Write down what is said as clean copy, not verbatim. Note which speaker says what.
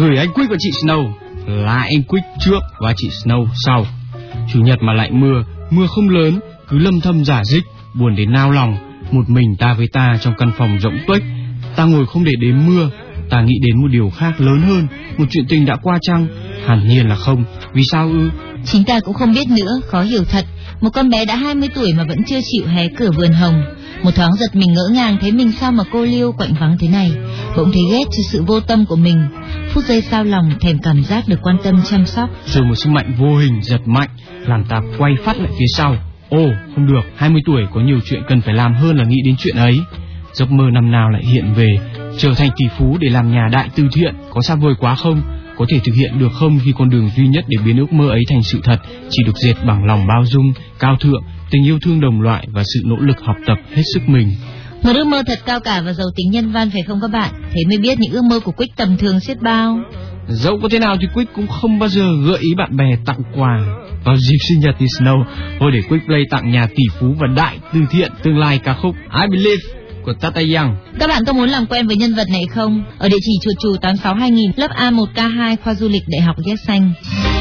Speaker 1: Gửi anh Quick và chị Snow. Là anh Quick trước và chị Snow sau. Chủ nhật mà lại mưa không lớn, cứ lâm thâm rả rích, buồn đến nao lòng. Một mình ta với ta trong căn phòng rỗng tuếch. Ta ngồi không để đếm mưa, ta nghĩ đến một điều khác lớn hơn. Một chuyện tình đã qua chăng? Hẳn nhiên là không. Vì sao ư?
Speaker 2: Chính ta cũng không biết nữa, khó hiểu thật. Một con bé đã 20 tuổi mà vẫn chưa chịu hé cửa vườn hồng. Một thoáng giật mình ngỡ ngàng thấy mình sao mà cô liêu quạnh vắng thế này. Bỗng thấy ghét cho sự vô tâm của mình. Phút giây sao lòng thèm cảm giác được quan tâm chăm sóc.
Speaker 1: Rồi một sức mạnh vô hình giật mạnh làm ta quay phát lại phía sau. Ồ, không được, 20 tuổi có nhiều chuyện cần phải làm hơn là nghĩ đến chuyện ấy. Giấc mơ năm nào lại hiện về, trở thành tỷ phú để làm nhà đại từ thiện, có xa vời quá không? Có thể thực hiện được không khi con đường duy nhất để biến ước mơ ấy thành sự thật chỉ được dệt bằng lòng bao dung, cao thượng, tình yêu thương đồng loại và sự nỗ lực học tập hết sức mình.
Speaker 2: Một ước mơ thật cao cả và giàu tính nhân văn phải không các bạn? Thế mới biết những ước mơ của Quick tầm thường xiết bao.
Speaker 1: Dẫu có thế nào thì Quick cũng không bao giờ gợi ý bạn bè tặng quà vào dịp sinh nhật thì Snow. Thôi để Quick Play tặng nhà tỷ phú và đại từ thiện tương lai ca khúc I Believe của Tata Young.
Speaker 2: Các bạn có muốn làm quen với nhân vật này không? Ở địa chỉ chuột chù 86 2000 lớp A1K2 khoa du lịch Đại học Yết Xanh.